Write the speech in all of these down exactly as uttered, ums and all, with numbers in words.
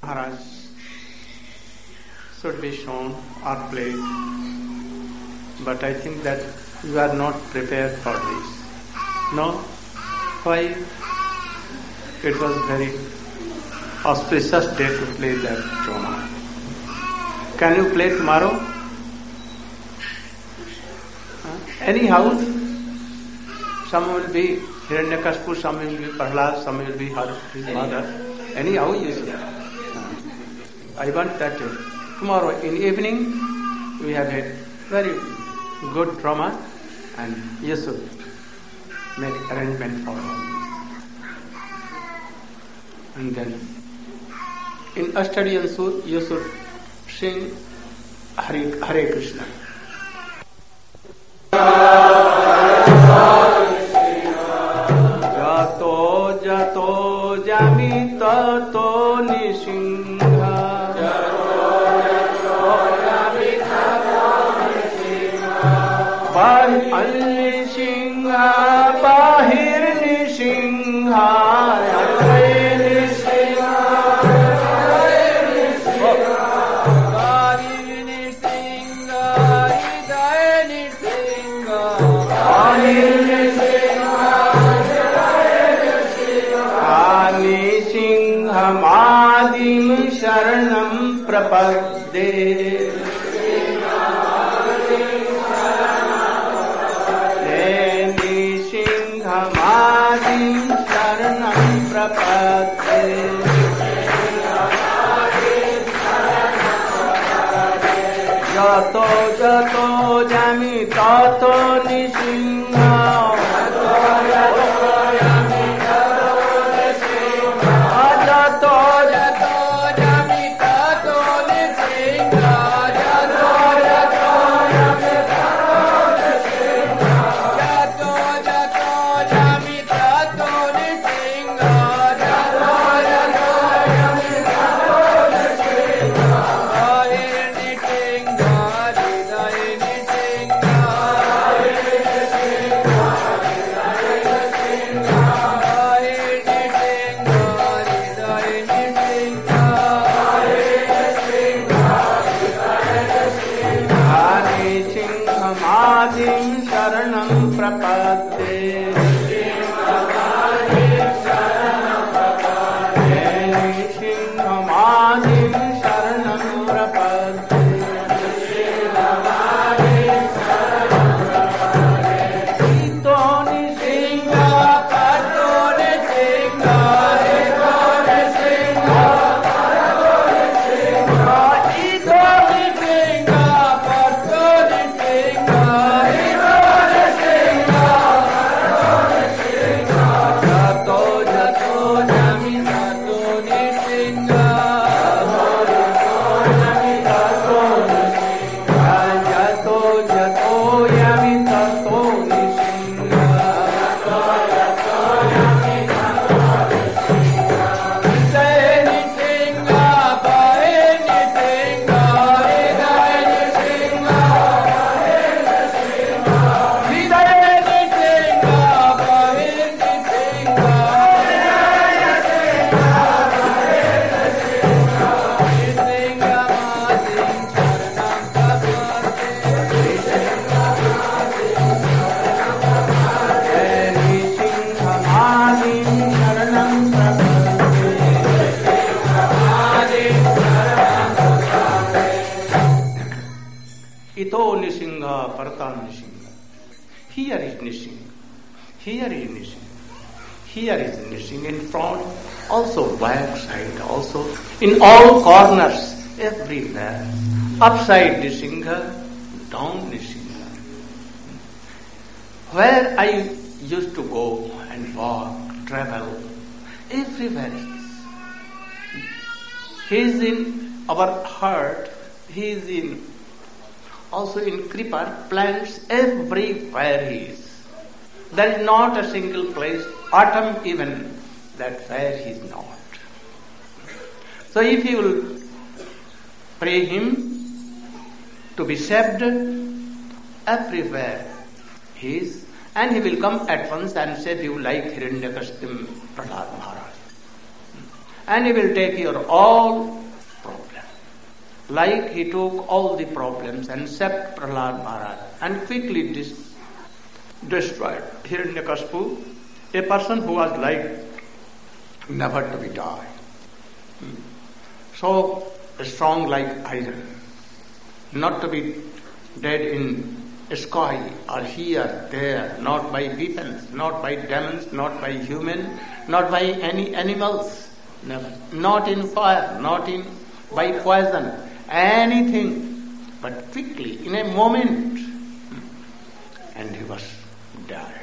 Maharaj should be shown or played, but I think that you are not prepared for this. No? Why? It was very auspicious day to play that drama. Can you play tomorrow? Huh? Anyhow, some will be Hiranyakashipu, some will be Prahlad, some will be his mother. Anyhow, you see. I want that tomorrow in evening we have a very good drama, and you should make arrangement for all. And then in Ashtadhyayi Sut you should sing Hare, Hare Krishna. Jato jato jami tato nisingha. Bahir nisingha, bahir nisingha, bahir nisingha, bahir nisingha, hriday nisingha, bahir nisingha, nisingha madim sharanam prapadde. Jato jato jami tato nisingha. Jato jato jami tato nisingha. Jato jato jami tato nisingha. Jato jato jami tato nisingha. Jato jato jami tato nisingha. Jato jato jami tato nisingha. Madim sharanam prapadde. Madim sharanam prapadde. Ito nisingha, pato nisingha, ito nisingha, pato nisingha, ito nisingha, pato nisingha. Ito nisingha, partam nisingha. Here is nisingha. Here is nisingha. Here is nisingha in front, also back side, also in all corners, everywhere. Upside nisingha, down nisingha. Where I used to go and walk, travel, everywhere is this. He is in our heart, he is in also in creeper, plants, everywhere he is. There is not a single place, autumn even, that where he is not. So if you will pray him to be saved, everywhere he is, and he will come at once and save you like Hiranyakashipu Prahlad Maharaj. and he will take your all problem. Like he took all the problems and except Prahlad Maharaj and quickly dis- destroyed Hiranyakashipu, a person who was like never to be died. So strong like iron, not to be dead in sky or here, there, not by weapons, not by demons, not by human, not by any animals, never. Not in fire, not in by poison, anything, but quickly, in a moment, and he was dead.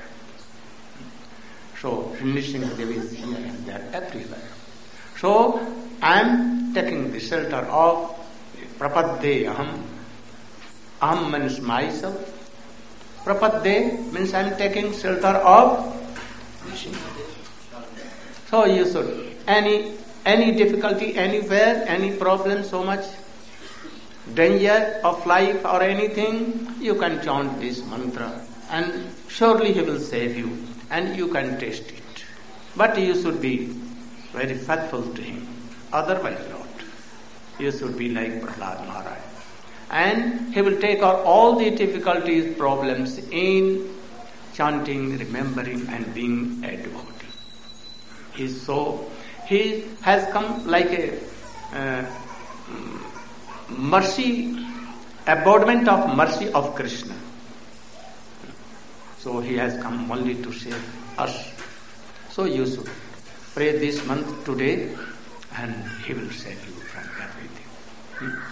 So Nrsimhadev is here and there, everywhere. So I am taking the shelter of Prapadde Aham. Aham means myself. Prapadde means I am taking shelter of Nrsimhadev. So you should, any any difficulty anywhere, any problem, so much danger of life or anything, you can chant this mantra and surely he will save you and you can taste it. But you should be very faithful to him, otherwise not. You should be like Prahlad Maharaj. And he will take out all the difficulties, problems in chanting, remembering and being a devotee. He is so, he has come like a uh, mercy, embodiment of mercy of Krishna. So he has come only to save us. So you should pray this month today and he will save you from everything. Hmm?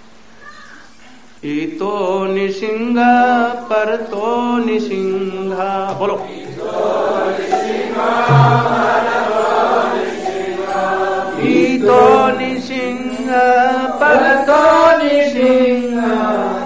Ito nisingha parto nisingha. Bolo. Ito nisingha parto nisingha. Ito nisingha parto nisingha.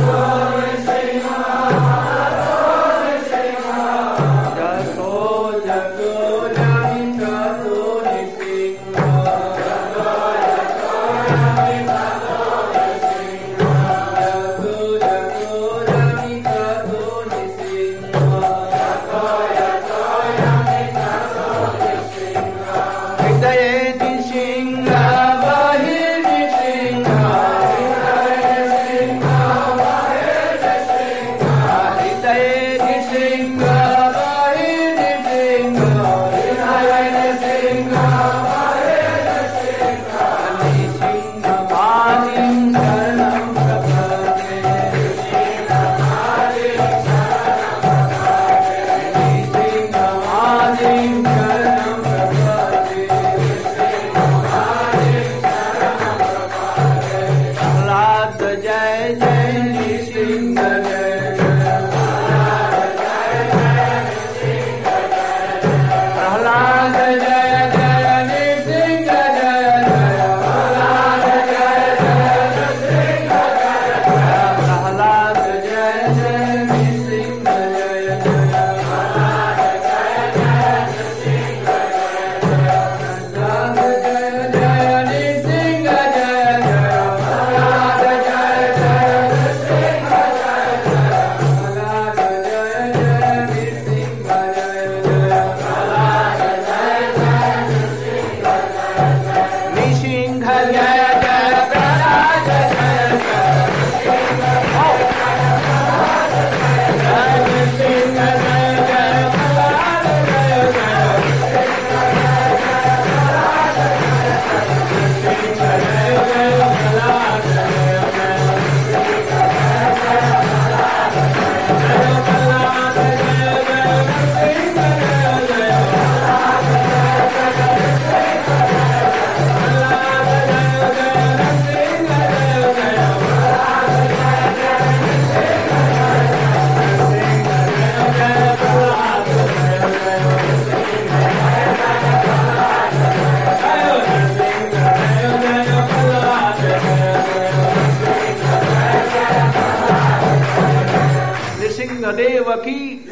Nrsimhadev ki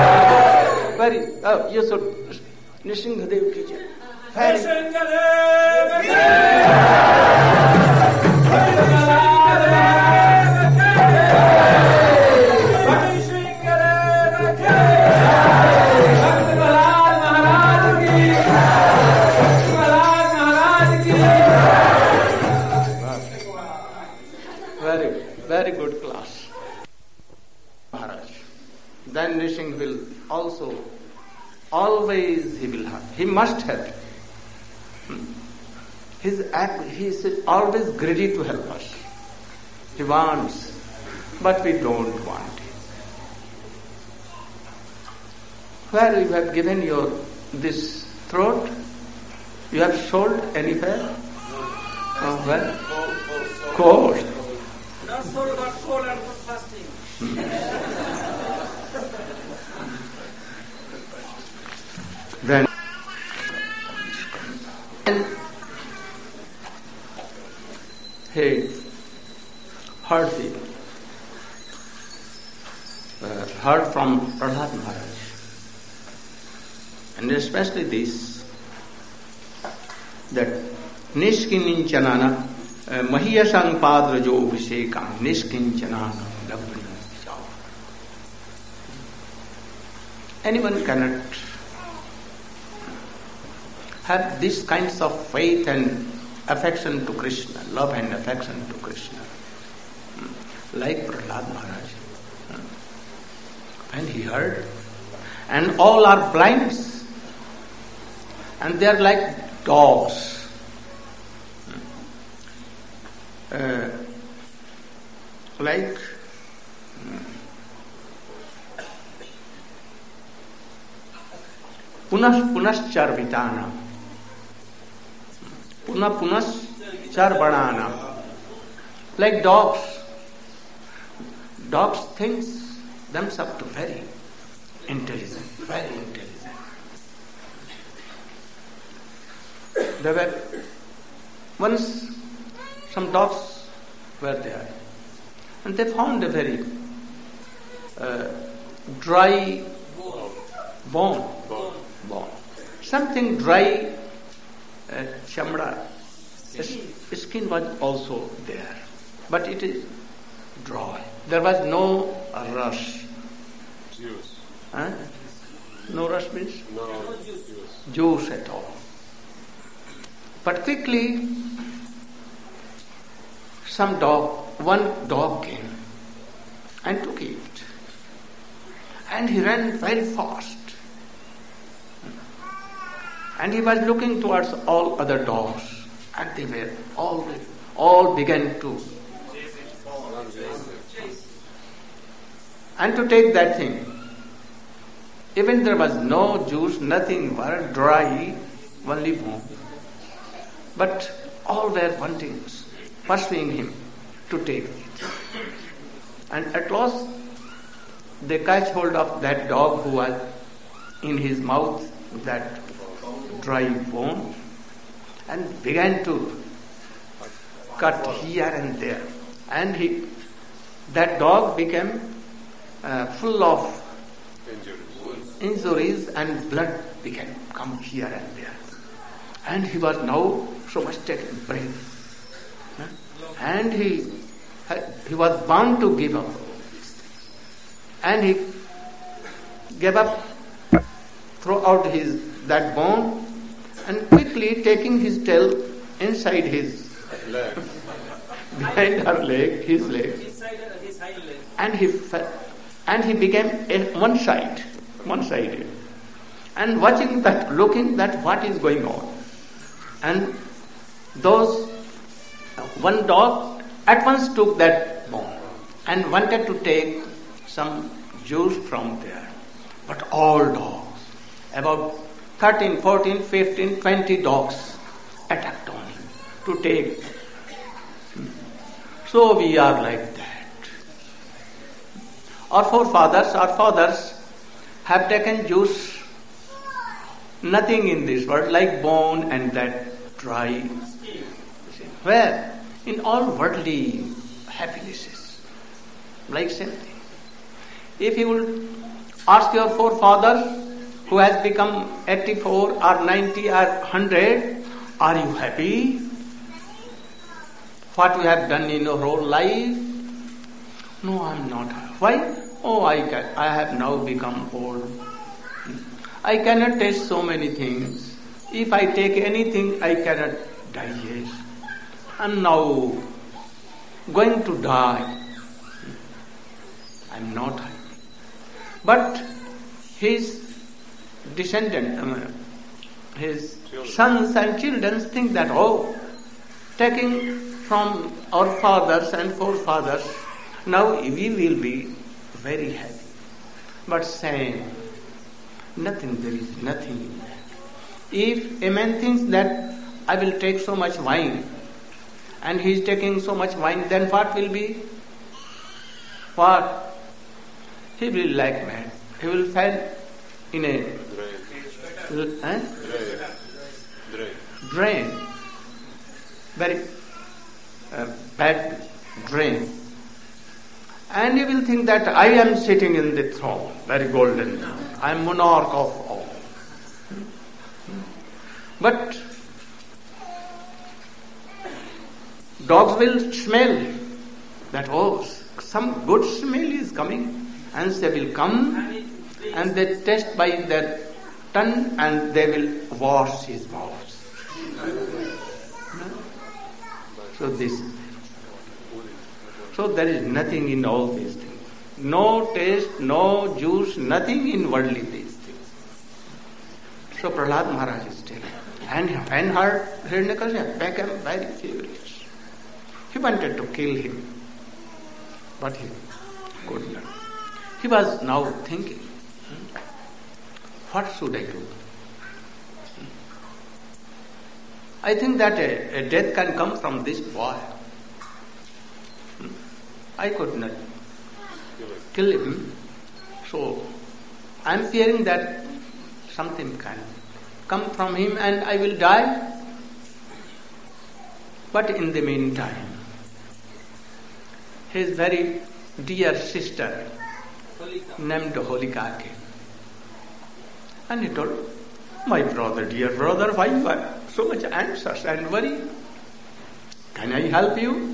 jai. Very, oh, you should Nrsimhadev ki jai. Very. Nrsimhadev ki jai. Maharaj ki jai. always he will help. He must help. His act, he is always ready to help us. He wants, but we don't want him. Where you have given your this throat? You have sold anywhere? No, where? Cold. Not sold, but cold and fasting. Then, and he heard the uh, heard from Prahlad Maharaj, and especially this, that Nishkinchanana Mahiyasang Padrajo Vishekam Nishkinchanana Labdhana. Anyone cannot have these kinds of faith and affection to Krishna, love and affection to Krishna, like Prahlad Maharaj. And he heard, and all are blind, and they are like dogs. Uh, like punas punaschar vitana, puna punaschar banana, like dogs. Dogs think themselves to very intelligent, very intelligent. There were once some dogs were there, and they found a very uh, dry bone, bone, something dry, uh, chamra, skin was also there, but it is dry. There was no rush. Juice. Huh? No rush means? No juice. Juice at all. But quickly, some dog, one dog came and took it. And he ran very fast. And he was looking towards all other dogs. And they were all, all began to and to take that thing. Even there was no juice, nothing, were dry, only bone. But all were wanting, pursuing him to take it. And at last they catch hold of that dog who was in his mouth that dry bone and began to cut here and there. And he, that dog became uh, full of injuries and blood began come here and there. And he was now so much taken breath. Huh? And he he was bound to give up. And he gave up, threw out his that bone, and quickly taking his tail inside his leg, behind her leg, his leg, and he fell, and he became a, one side, one sided, and watching that, looking that what is going on, and those one dog at once took that bone and wanted to take some juice from there, but all dogs, about thirteen, fourteen, fifteen, twenty dogs attacked on him to take. So we are like that. Our forefathers, our fathers have taken juice, nothing in this world, like bone and that dry. Where? In all worldly happinesses. Like same thing. If you will ask your forefather who has become eighty-four or ninety or one hundred, are you happy? What you have done in your whole life? No, I am not. Why? Oh, I can, I have now become old. I cannot taste so many things. If I take anything, I cannot digest. I am now going to die. I am not happy. But his descendant, um, his sons and children think that, oh, taking from our fathers and forefathers, now we will be very happy. But saying, nothing, there is nothing. If a man thinks that I will take so much wine, and he is taking so much wine, then what will be? What? He will like mad. He will fall in a eh? drain. Very uh, bad drain. And he will think that I am sitting in the throne, very golden. I am monarch of all. But dogs will smell that, oh, some good smell is coming, and they will come and they taste by their tongue and they will wash his mouth. So this, so there is nothing in all these things. No taste, no juice, nothing in worldly these things. So Prahlad Maharaj is telling. And when heard Hiranyakashipu became very furious. He wanted to kill him, but he could not. He was now thinking, what should I do? I think that a, a death can come from this boy. I could not kill him. So I am fearing that something can come from him and I will die. But in the meantime, his very dear sister named Holika came. And he told, my brother, dear brother, why you are so much anxious and worried? Can I help you?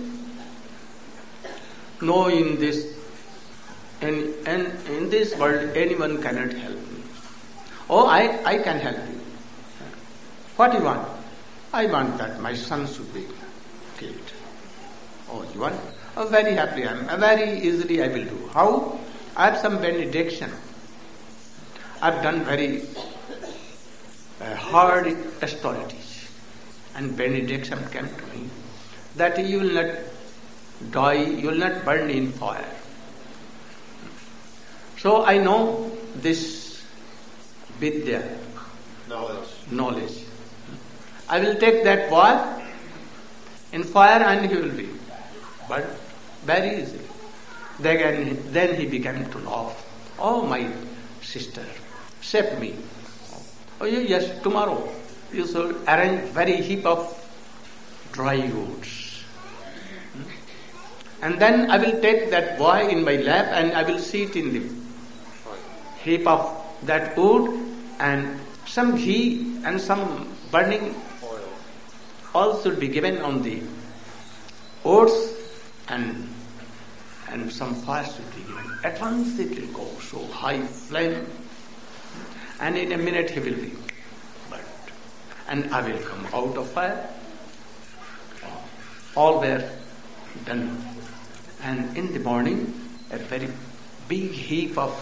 No, in this in, in, in this world anyone cannot help me. Oh, I, I can help you. What do you want? I want that my son should be killed. Oh, you want? Oh, very happily I am. Very easily I will do. How? I have some benediction. I have done very uh, hard austerities. And benediction came to me that you will not die, you will not burn in fire. So I know this vidya, knowledge. knowledge. I will take that boy in fire and he will be burned very easily. Then, then he began to laugh. Oh, my sister, save me. Oh, yes, tomorrow you should arrange very heap of dry roots. And then I will take that boy in my lap and I will sit in the heap of that wood and some ghee and some burning oil all should be given on the oats and and some fire should be given. At once it will go so high flame and in a minute he will be burnt. And I will come out of fire. All were done. And in the morning, a very big heap of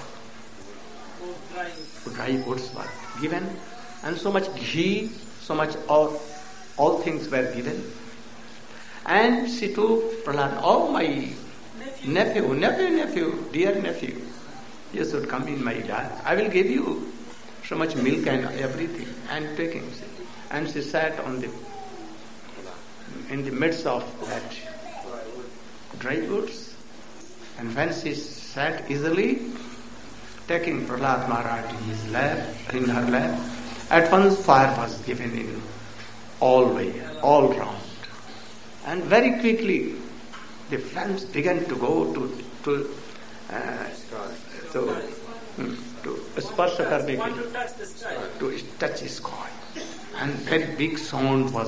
dry goods were given, and so much ghee, so much all, all things were given. And she told Prahlad, oh my nephew, nephew, nephew, nephew, dear nephew, you should come in my lap. I will give you so much milk and everything. And taking, and she sat on the in the midst of that dry goods, and when she sat easily, taking Prahlad Maharaj in his lap, in her lap, at once fire was given in all way, all round, and very quickly the flames began to go to to uh, to to sparsha karne ke, to touch the sky, and very big sound was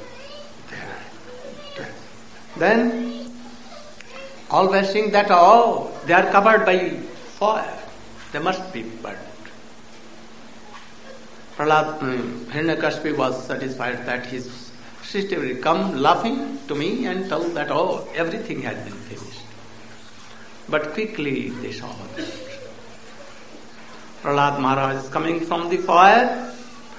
there. Then all were saying that, oh, they are covered by fire. They must be burnt. Prahlad, um, Hiranyakashipu was satisfied that his sister will come laughing to me and tell that, oh, everything has been finished. But quickly they saw that Prahlad Maharaj is coming from the fire,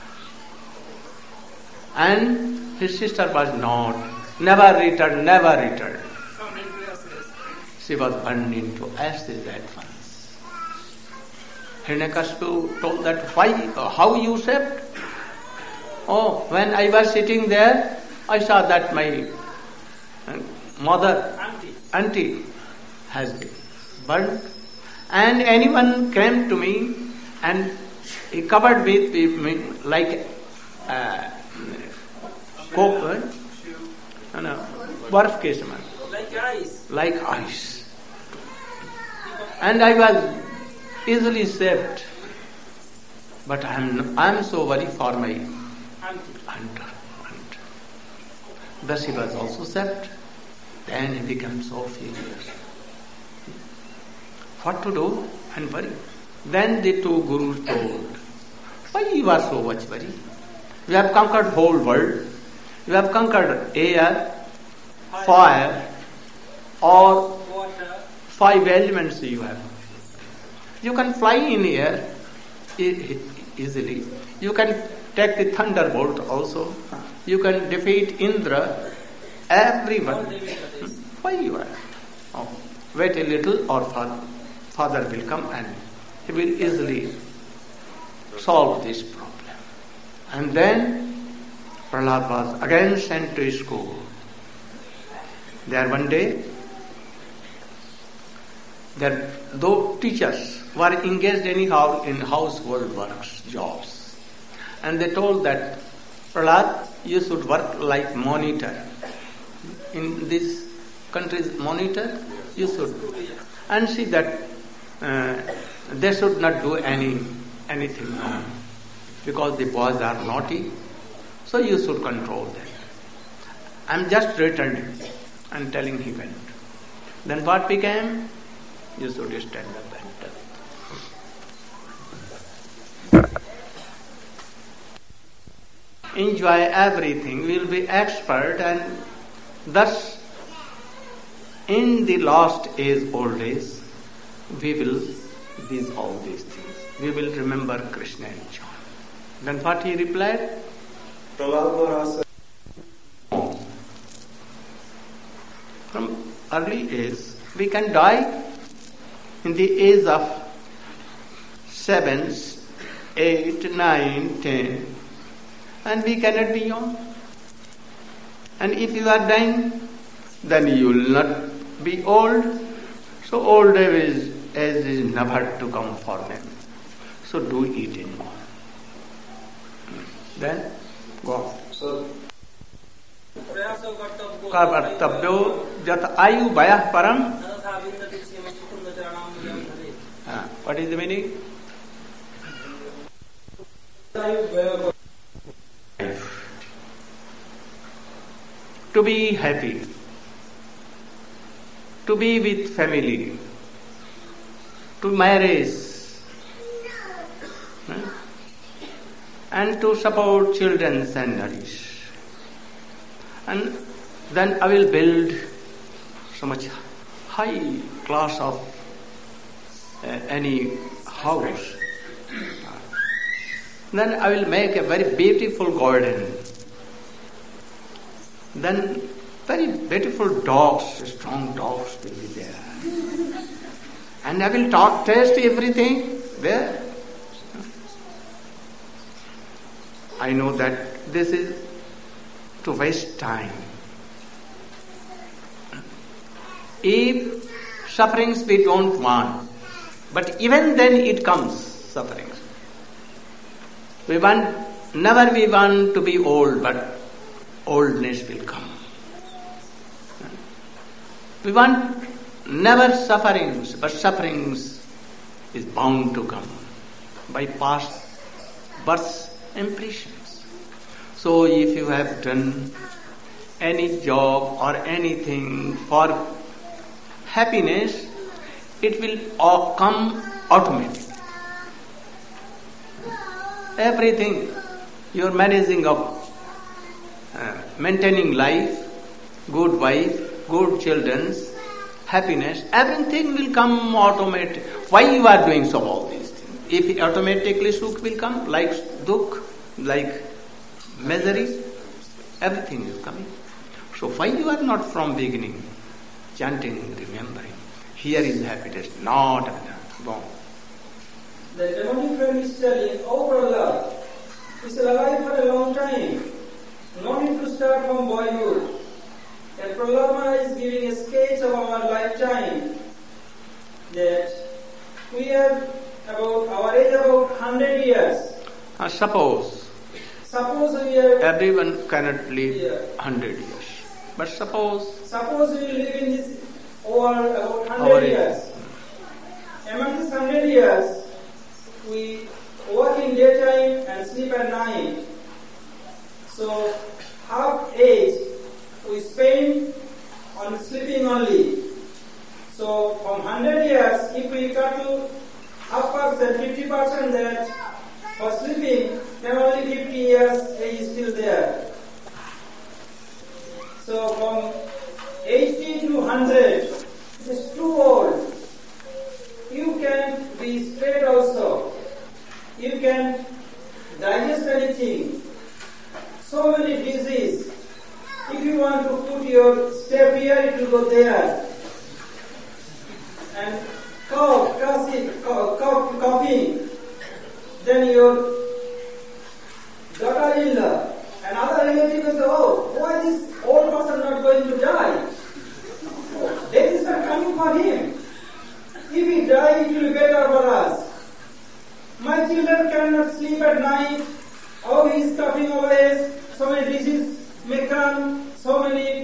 and his sister was not, never returned, never returned. She was burned into ashes at once. Hiranyakashipu told that, why, how you slept? Oh, when I was sitting there, I saw that my mother, auntie, auntie has been burned. And anyone came to me and he covered with me like uh, coke, no, no, barf ke saman. Like ice. Like ice. And I was easily saved. But I am I am so worried for my aunt. Thus he was also saved. Then he became so furious. What to do? And worry. Then the two gurus told, why you are so much worried? You have conquered whole world. You have conquered air, fire, or Water. five elements you have. You can fly in air e- easily. You can take the thunderbolt also. You can defeat Indra, everyone. Why you are? Oh, wait a little, or father, father will come and he will easily solve this problem. And then Prahlad was again sent to school. There one day, there though teachers were engaged anyhow in household works, jobs, and they told that Prahlad, you should work like monitor. In this country's monitor, you should, and see that uh, they should not do any anything wrong, because the boys are naughty, so you should control them. I am just returning and telling he went. Then what became? You should stand up and tell. Enjoy everything, we will be expert, and thus in the last age, old age, we will these all these things. We will remember Krishna and John. Then what he replied? From early age, we can die in the age of seven, eight, nine, ten, and we cannot be young. And if you are dying, then you will not be old. So old age is, age is never to come for them. So do it in more. Then go. So कर्तव्यो जत आयु वयः परम. What is the meaning? To be happy, to be with family, to marriage, and to support children and nourish. And then I will build so much high class of uh, any house. Then I will make a very beautiful garden. Then very beautiful dogs, strong dogs will be there. And I will talk, taste everything there. I know that this is to waste time. If sufferings we don't want, but even then it comes, sufferings. We want, never we want to be old, but oldness will come. We want never sufferings, but sufferings is bound to come by past births impressions. So if you have done any job or anything for happiness, it will all come automatically. Everything you are managing of uh, maintaining life, good wife, good children, happiness, everything will come automatic. Why you are doing so all these things? if automatically Sukh will come, like Dukh, like misery, everything is coming. So why you are not from beginning chanting, remembering? Here is happiness, not wrong. The devotee friend is telling, oh Prahlad, is alive for a long time. No need to start from boyhood. And Prahlad Maharaj is giving a sketch of our lifetime that we are about, our age about one hundred years. Uh, suppose, Suppose we are, everyone cannot live Yeah. one hundred years. But suppose, suppose we live in this world about one Our hundred age. years. Among these one hundred years, we work in daytime and sleep at night. So, half age we spend on sleeping only. So, from one hundred years, if we cut to half percent, fifty percent that for sleeping, then only fifty years age is still there. So, from eighty to one hundred, it is too old. You can be straight also. You can digest anything. So many diseases. If you want to put your step here, it will go there. And cough, coughing, cough, cough, coughing. Then your daughter-in-law and other relatives will say, oh, why this old person not going to die? Oh, death is not coming for him. If he dies, it will be better for us. My children cannot sleep at night. Oh, he is coughing always. So many diseases may come. So many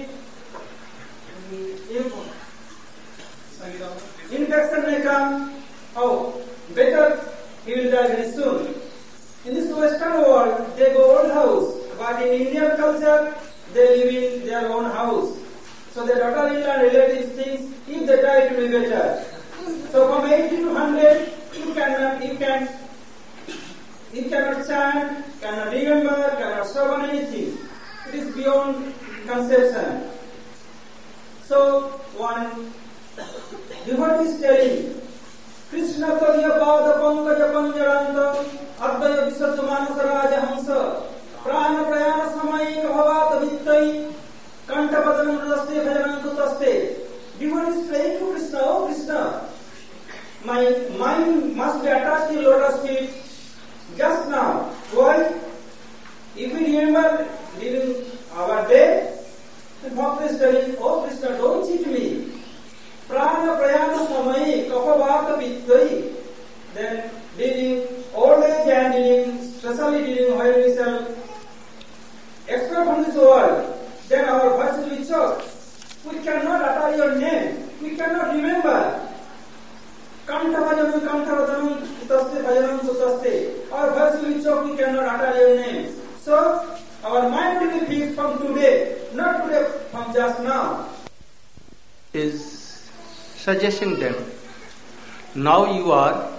infection may come. Oh, better he will die very soon. In this Western world, they go old house. But in Indian culture, they live in their own house. So their daughter-in-law and relatives think, if they die, it will be better. So from eighty to one hundred, you cannot, you can, you cannot chant, cannot remember, cannot serve anything. It is beyond conception. So one devotee is telling, Krishna Tadya Pada Pankaja Panjaranta Advaya Visattu Manasa Raja Hamsa Prana Prayana Samayi Bhavata Vittai Kanta Padanam Raste Bhajanantu Taste. Devotee is praying to Krishna, oh Krishna, my mind must be attached to lotus feet just now. Why? If we remember during our day, the Bhakta is telling, oh Krishna, don't cheat me. Prana Prayana Samayi Kapavata Vittai. Then during old age and during, especially during when we shall explore from this world, then our voice will be choked. We cannot utter your name. We cannot remember. Kanta bhajanam, kanta bhajanam, utaste bhajanam, utaste. Our voice will be choked. We cannot utter your name. So, our mind will be fixed from today, not today, from just now. is suggesting them, now you are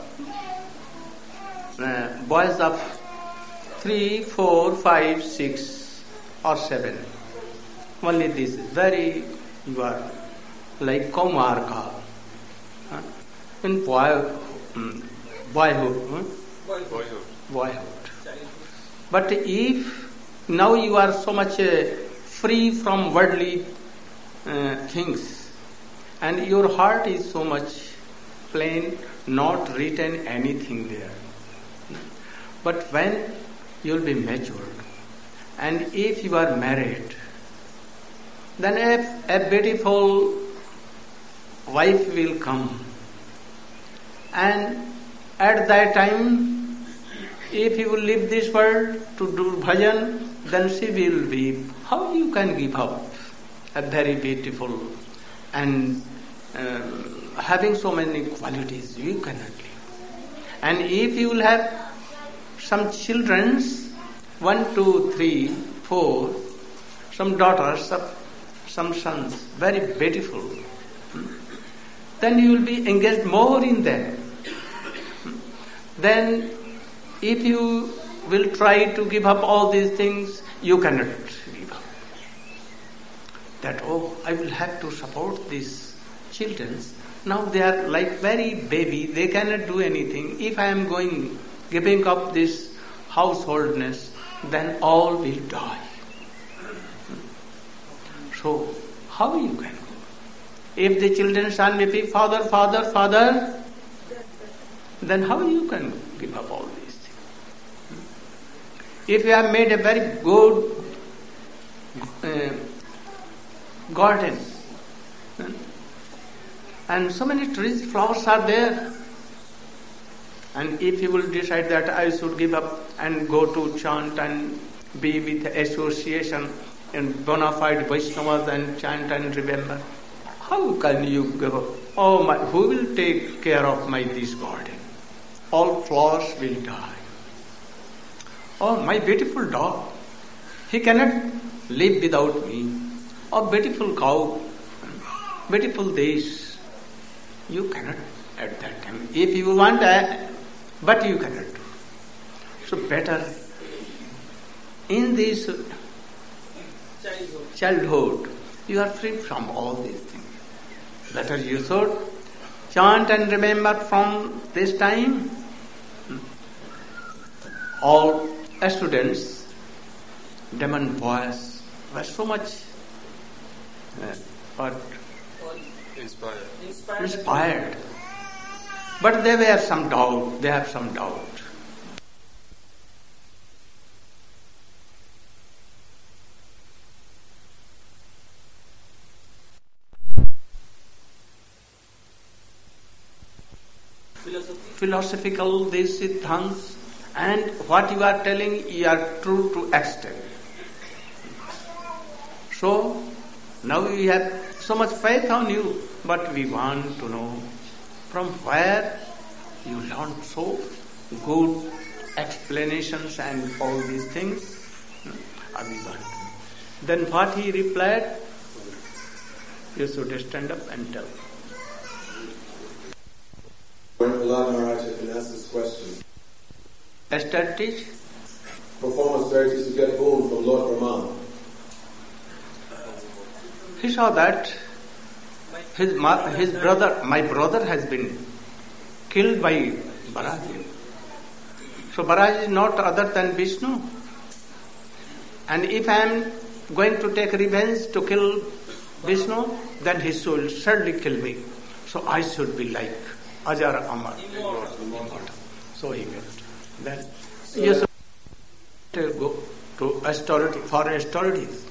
uh, boys of three, four, five, six or seven. Only this is very, you are like Kaumarka. Huh? In boy, um, boyhood. Huh? Boyhood. Boyhood. But if now you are so much uh, free from worldly uh, things, and your heart is so much plain, not written anything there. But when you will be matured, and if you are married, then a, a beautiful wife will come, and at that time, if you will leave this world to do bhajan, then she will weep. How you can give up a very beautiful and um, having so many qualities, you cannot live. And if you will have some children, one, two, three, four, some daughters, some sons, very beautiful, then you will be engaged more in them. Then if you will try to give up all these things, you cannot give up. That, oh, I will have to support these children, Now they are like very baby, they cannot do anything. If I am going, giving up this householdness, then all will die. So, how you can go? If the children stand with you, father, father, father, then how you can give up all these things? If you have made a very good uh, garden, and so many trees, flowers are there, and if you will decide that I should give up and go to chant and be with association and bona fide Vaishnavas and chant and remember, how can you give up? Oh my, who will take care of my this garden? All flowers will die. Oh, my beautiful dog, he cannot live without me. Oh, beautiful cow, beautiful this. You cannot at that time. If you want that, but you cannot do. So better in this childhood, childhood you are free from all these things. Better you should chant and remember from this time. All students, demon boys, were so much uh, but Inspired. Inspired. inspired. But they were some doubt, they have some doubt. Philosophy. Philosophical, these siddhants, and what you are telling, you are true to extent. So, now we have so much faith on you, but we want to know from where you learned so good explanations and all these things. I we want to know. Then what he replied, you should stand up and tell. When Prahlad Maharaj had been asked this question, Strategy? perform austerities to get boon from Lord Brahma. He saw that his ma- his brother, my brother has been killed by Baraji. So Baraji is not other than Vishnu. And if I am going to take revenge to kill Vishnu, then he should certainly kill me. So I should be like Ajar Amar. Immortal. So he went. Then you should go to austerity, for austerities.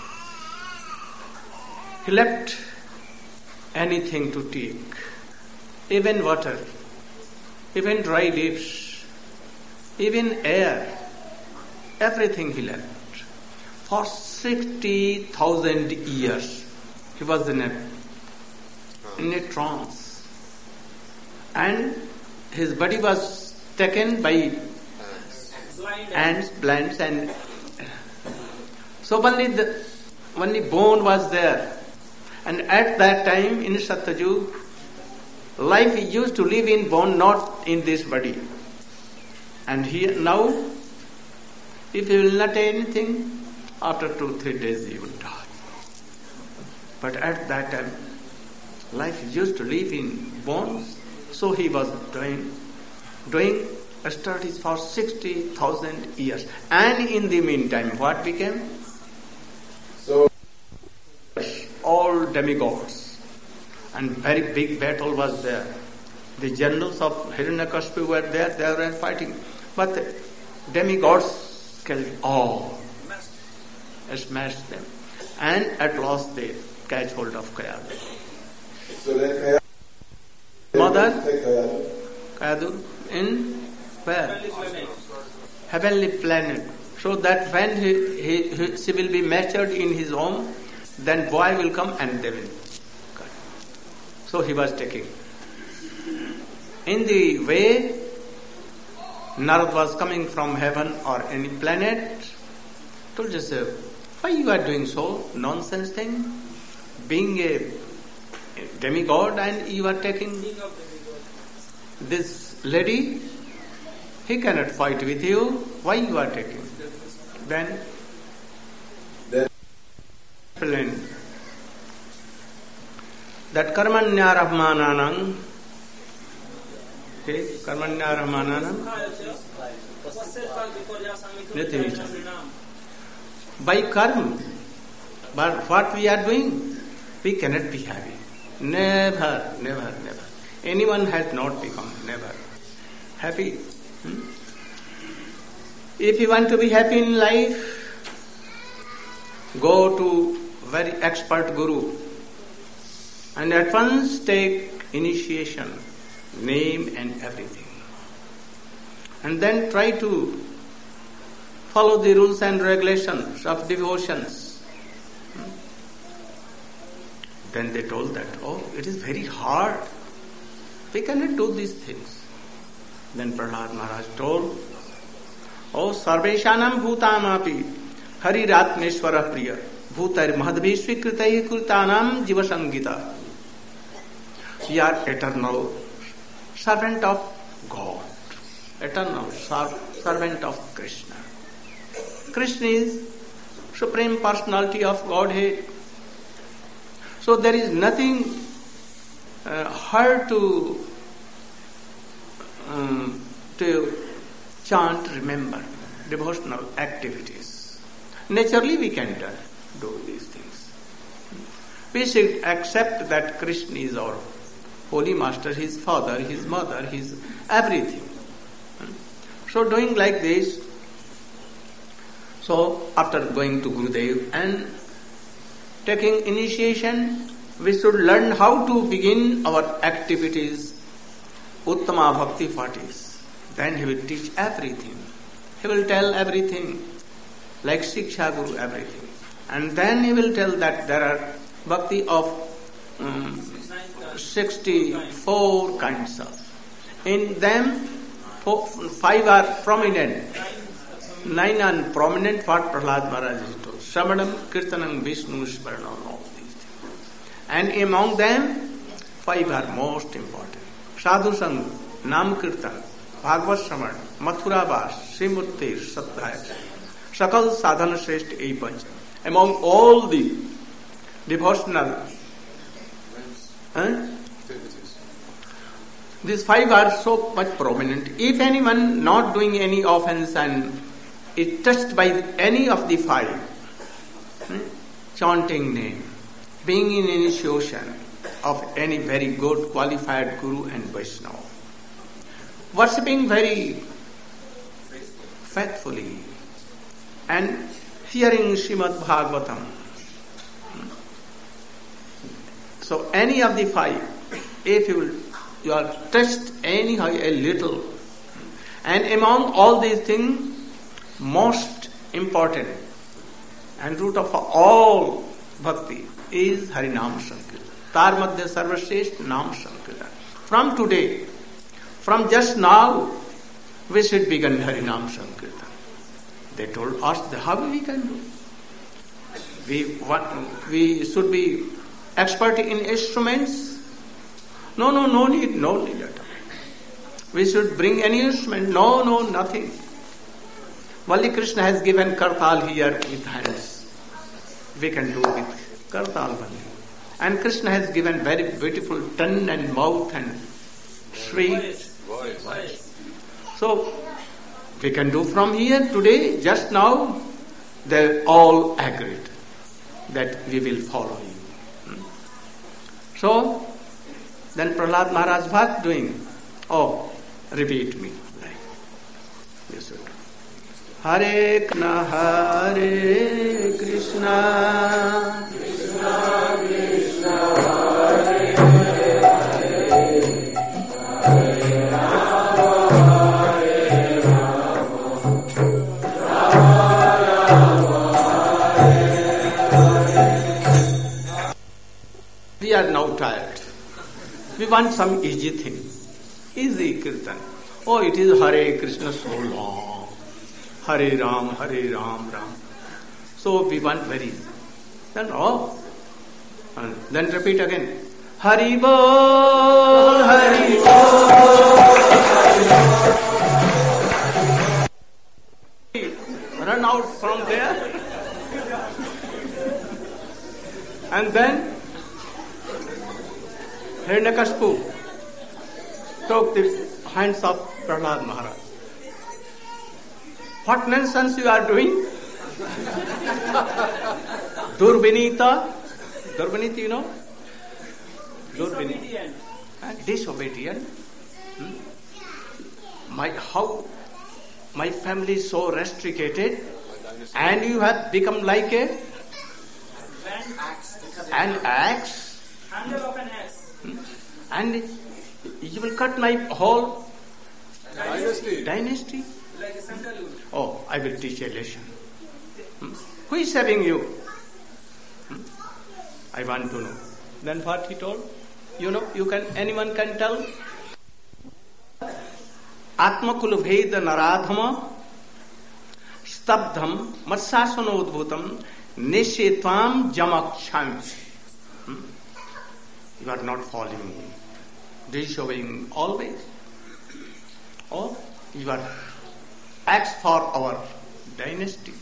He left anything to take, even water, even dry leaves, even air, everything he left. For sixty thousand years he was in a, in a trance. And his body was taken by ants, plants, and so only the only bone was there. And at that time in Satyajug, life used to live in bone, not in this body. And here now, if he will not take anything, after two, three days he will die. But at that time, life used to live in bones, so he was doing doing studies for sixty thousand years. And in the meantime, what became? So, all demigods. And very big battle was there. The generals of Hiranyakashipu were there, they were fighting. But the demigods killed all, smashed them. And at last they catch hold of Kayadu. so then Kayadu, Mother? take Kayadu. Kayadu in where? Heavenly planet. So that when he, he, he, she will be matured in his home, then boy will come and they will cut. So he was taking. In the way, Narad was coming from heaven or any planet, told Joseph, why you are doing so nonsense thing? Being a demigod and you are taking this lady, he cannot fight with you, why you are taking? Then, Then explain. that karmanyarahmananam, okay, karmanyarahmananam, by karma, but what we are doing, we cannot be happy. Never, never, never. Anyone has not become never happy. Hmm? If you want to be happy in life, go to very expert guru and at once take initiation, name and everything. And then try to follow the rules and regulations of devotions. Hmm? Then they told that, oh, it is very hard. We cannot do these things. Then Prahlad Maharaj told, oh, sarveshanam bhutamapi hariratmeshwara priya bhutar mahadvi svikritai kurtanam jiva sangita. We are eternal servant of God, eternal servant of Krishna. Krishna is Supreme Personality of Godhead. So there is nothing uh, hard to um, to chant, remember, devotional activities. Naturally we can do, do these things. We should accept that Krishna is our holy master, his father, his mother, his everything. So doing like this, so after going to Gurudev and taking initiation, we should learn how to begin our activities. Uttama Bhakti what is. Then he will teach everything. He will tell everything, like Shiksha Guru, everything. And then he will tell that there are bhakti of um, sixty-four kinds of. In them, four, five are prominent. Nine are prominent, what Prahlad Maharaj is told. Shravanam, Kirtanam, Vishnu, Smaranam, all these things. And among them, five are most important. Sadhu Sang, Nam Kirtan, Bhagavad Shravan, Mathura Vas, Srimurti, Sattaya, Sakal Sadhana Shrestha Eipancha. Among all the devotional huh? these five are so much prominent. If anyone not doing any offense and is touched by any of the five, hmm? chanting name, being in initiation of any very good qualified Guru and Vaishnava, worshipping very faithfully and hearing Srimad Bhagavatam. So any of the five, if you will, you are touched anyhow a little, and among all these things, most important and root of all bhakti is Harinam Sankirtan. Tar Madhya Sarvashrestha Nam Sankirtan. From today, from just now, we should begin Harinam Sankirtan. They told us how we can do. We what, we should be expert in instruments. No, no, no need, no need at all. We should bring any instrument. No, no, nothing. Only Krishna has given kartal here with hands. We can do with kartal only. And Krishna has given very beautiful tongue and mouth and sweet voice. So we can do from here today, just now, they all agreed that we will follow you. Hmm? So then Prahlad Maharaj was doing, oh, repeat me. Like, you should. Hare Krishna, Hare Krishna, Krishna Krishna, Hare Hare, Hare Rama, Hare Rama, Rama Rama, Hare Hare. We are now tired. We want some easy thing. Easy kirtan. Oh, it is Hare Krishna so long. Hare Ram, Hare Ram, Ram. So we want very easy. Then oh, and then repeat again. Hari Bol, Hari Bol, Hari Bol. Run out from there. And then Hiranyakashipu took the hands of Prahlad Maharaj. What nonsense you are doing? Durvinita. Durvinita, you know? Disobedient. And disobedient. Hmm? My how my family is so restricted, and you have become like a an axe. Handle of an axe. Hmm? And you will cut my whole Dynasty. dynasty. Like a sandalwood. Oh, I will teach a lesson. Hmm? Who is serving you? Hmm? I want to know. Then what he told? You know, you can. Anyone can tell. Atmakul Veda Naradhama Stabdham Matsasanodbhutam Neshetvam Jamaksham. You are not following me, disobeying always. Or you are acts for our dynasty.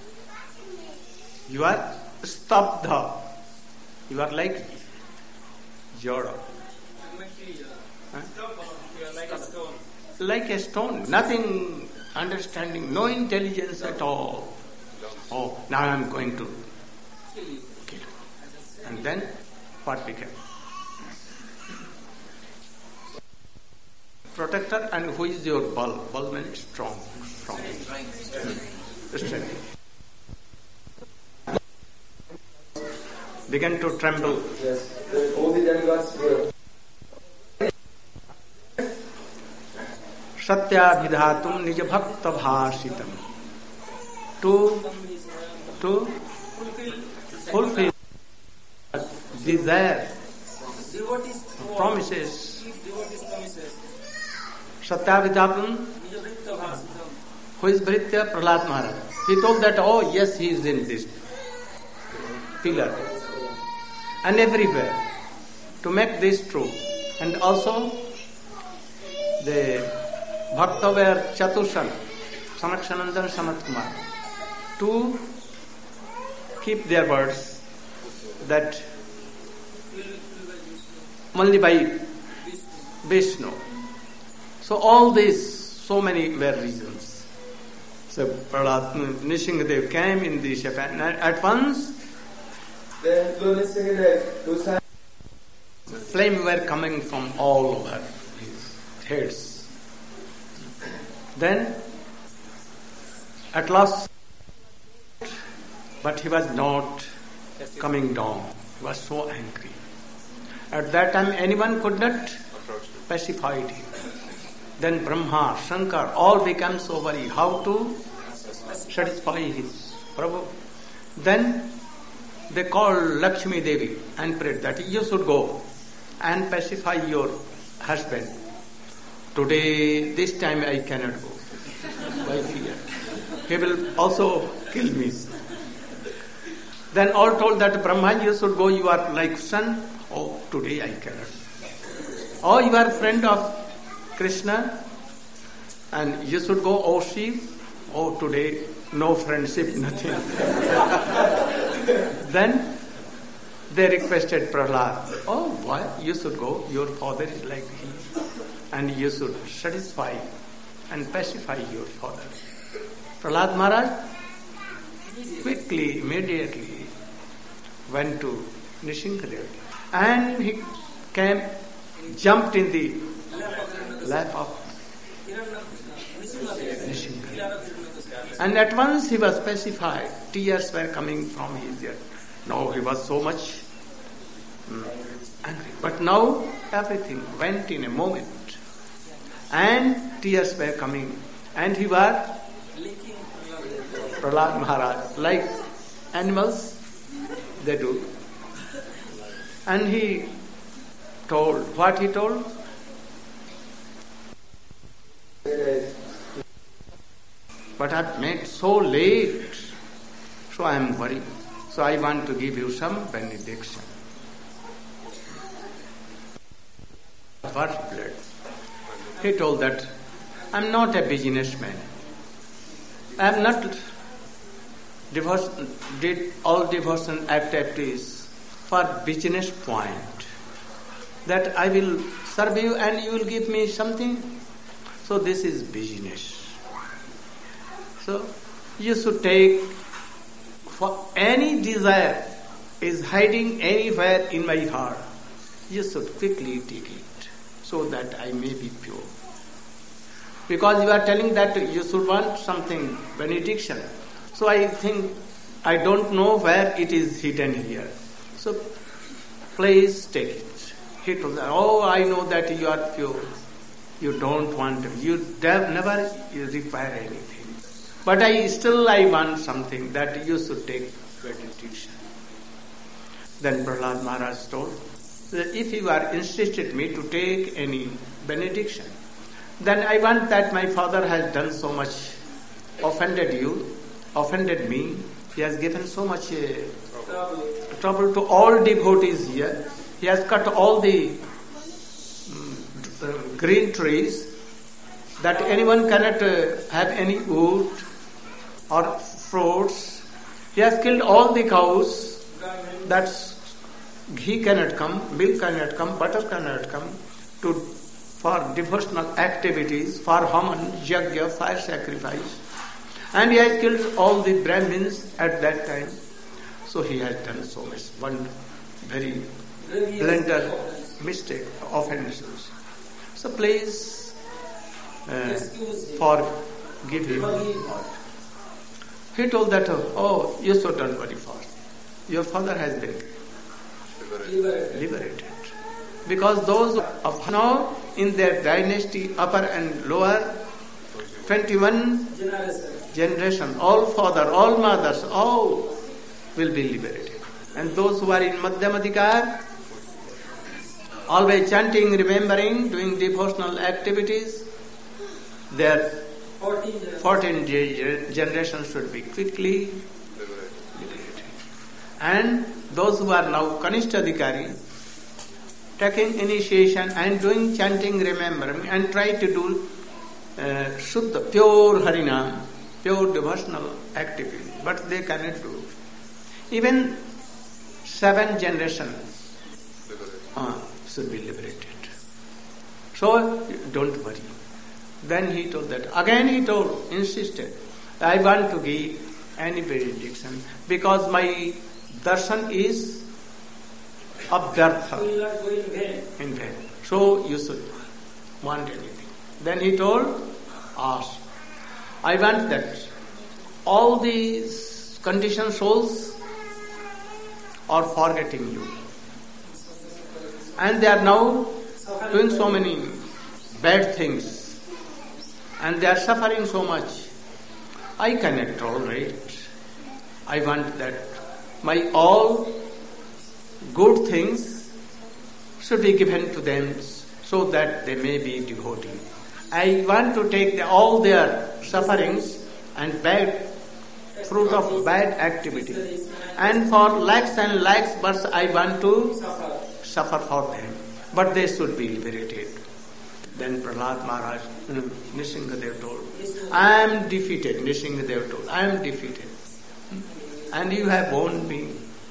You are stabdha. You are like Jada. Huh? You are like a stone. Like a stone, nothing understanding, no intelligence at all. Oh, now I am going to Kill you. kill you. And then what became? Protector, and who is your ball? Ball means strong, strong, strength. Began to tremble. Yes. Then all the demigods were. Satyabhidhatum nij bhakta bhashitam. To, to fulfill desire, Devotees promises. keep devotees promises. Satyabhidhatum, who is Bhritya? Prahlad Maharaj. He told that, oh yes, he is in this pillar. And everywhere. To make this true. And also, the Bhakta were Chatushan, Sanakshanandan, Sanat Kumar, to keep their words that Mallibai, Vishnu. So all these, so many were reasons. So Prahlad, Nishingadev came in the ship and at once Then Lord Nishingadev, those times. flame were coming from all over his heads. Then, at last, but he was not coming down. He was so angry. At that time, anyone could not pacify him. Then Brahma, Shankar, all became so worried how to satisfy his Prabhu. Then they called Lakshmi Devi and prayed that you should go and pacify your husband. Today, this time I cannot go. By fear. He will also kill me. Then all told that Brahma, you should go, you are like son. Oh, today I cannot. Oh, you are friend of Krishna and you should go, oh Shiv. Oh, today no friendship, nothing. Then they requested Prahlad, oh, why? You should go, your father is like he. And you should satisfy and pacify your father. Prahlad Maharaj quickly, immediately went to Nishingadev and he came, jumped in the lap of Nishingadev. And at once he was pacified. Tears were coming from his ear. No, he was so much mm, angry. But now everything went in a moment. And tears were coming. And he was Prahlad Maharaj, like animals, they do. And he told, what he told? But I've made so late, so I am worried. So I want to give you some benediction. First blood. He told that I am not a businessman. I have not devotion, did all devotion activities for business point. that I will serve you and you will give me something. So this is business. So you should take, for any desire is hiding anywhere in my heart, you should quickly take it so that I may be pure. Because you are telling that you should want something, benediction. So I think, I don't know where it is hidden here. So please take it. He told her, oh, I know that you are pure. You don't want, you never require anything. But I still I want something, that you should take benediction. Then Prahlad Maharaj told, that if you are insisted me to take any benediction, then I want that my father has done so much, offended you, offended me. He has given so much uh, trouble. trouble to all devotees here. He has cut all the um, uh, green trees, that anyone cannot uh, have any wood or fruits. He has killed all the cows, that ghee cannot come, milk cannot come, butter cannot come to for devotional activities, for Haman, Yajna, fire sacrifice. And he has killed all the Brahmins at that time. So he has done so much, one very blunder, mistake, offenses. So please uh, forgive him. He told that, oh, you should don't worry for. Your father has been liberated. liberated. Because those of now in their dynasty, upper and lower, twenty-one generation, all father, all mothers, all will be liberated. And those who are in Madhyamadikar, always chanting, remembering, doing devotional activities, their fourteen generations should be quickly liberated. And those who are now Kanishtadikari, taking initiation and doing chanting, remembering, and try to do uh, Shuddha, pure Harinam, pure devotional activity, but they cannot do it. Even seven generations uh, should be liberated. So don't worry. Then he told that. Again he told, insisted, I want to give any benediction because my darshan is abhyartha, in vain. So you should want anything. Then he told, ask. I want that all these conditioned souls are forgetting you. And they are now doing so many bad things. And they are suffering so much. I cannot tolerate. I want that my all good things should be given to them so that they may be devotee. I want to take the, all their sufferings and bad fruit of bad activity. And for lakhs and lakhs births I want to suffer, suffer for them. But they should be liberated. Then Prahlad Maharaj, Nrsimhadev told, I am defeated. Nrsimhadev told, I am defeated. And you have won me.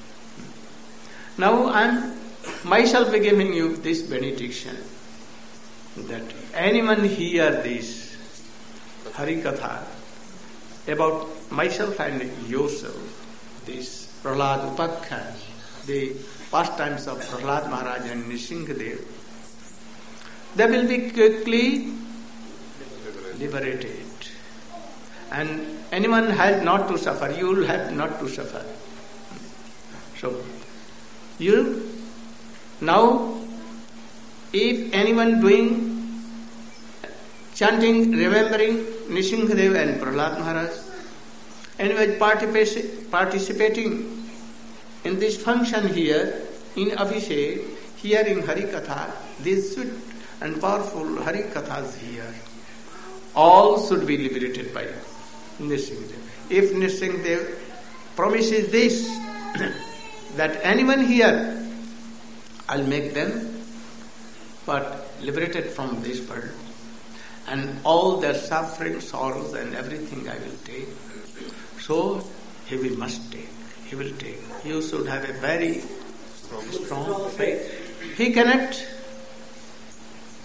Now I am myself giving you this benediction, that anyone hear this Harikatha about myself and yourself, this Prahlad Upakhya, the pastimes of Prahlad Maharaj and Nrsimhadev, they will be quickly liberated. And anyone has not to suffer, you will have not to suffer. So, you, now, if anyone doing, chanting, remembering Nrsimhadev and Prahlad Maharaj, anyone particip- participating in this function here, in Abhishek, hearing Harikatha, this sweet and powerful Harikathas here, all should be liberated by Nrsimhadev. If Nrsimhadev promises this, that anyone here, I'll make them but liberated from this world, and all their suffering, sorrows and everything I will take. So he will must take. He will take. You should have a very strong faith. He cannot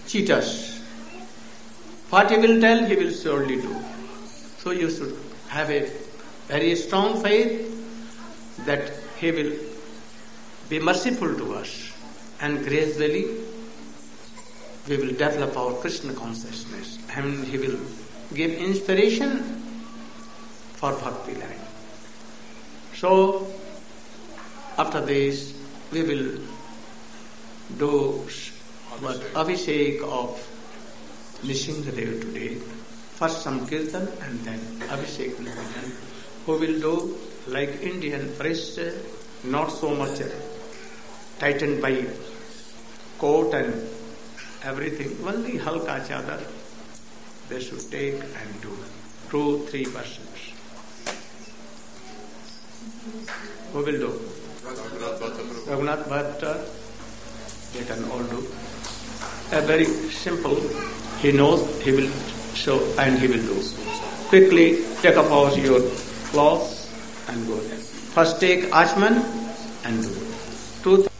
cheat us. What he will tell, he will surely do. So you should have a very strong faith that he will be merciful to us, and gradually we will develop our Krishna consciousness, and he will give inspiration for bhakti life. So after this we will do what Abhishek of Nishingadev today. First some kirtan and then Abhishek Narayan, who will do like Indian priest, not so much tightened by coat and everything, only halka chadar they should take and do. Two, three persons. Who will do? Raghunath Bhatta, they can all do. A very simple, he knows, he will show and he will do. Quickly take up all your clothes and go there. First take Achman and do. Two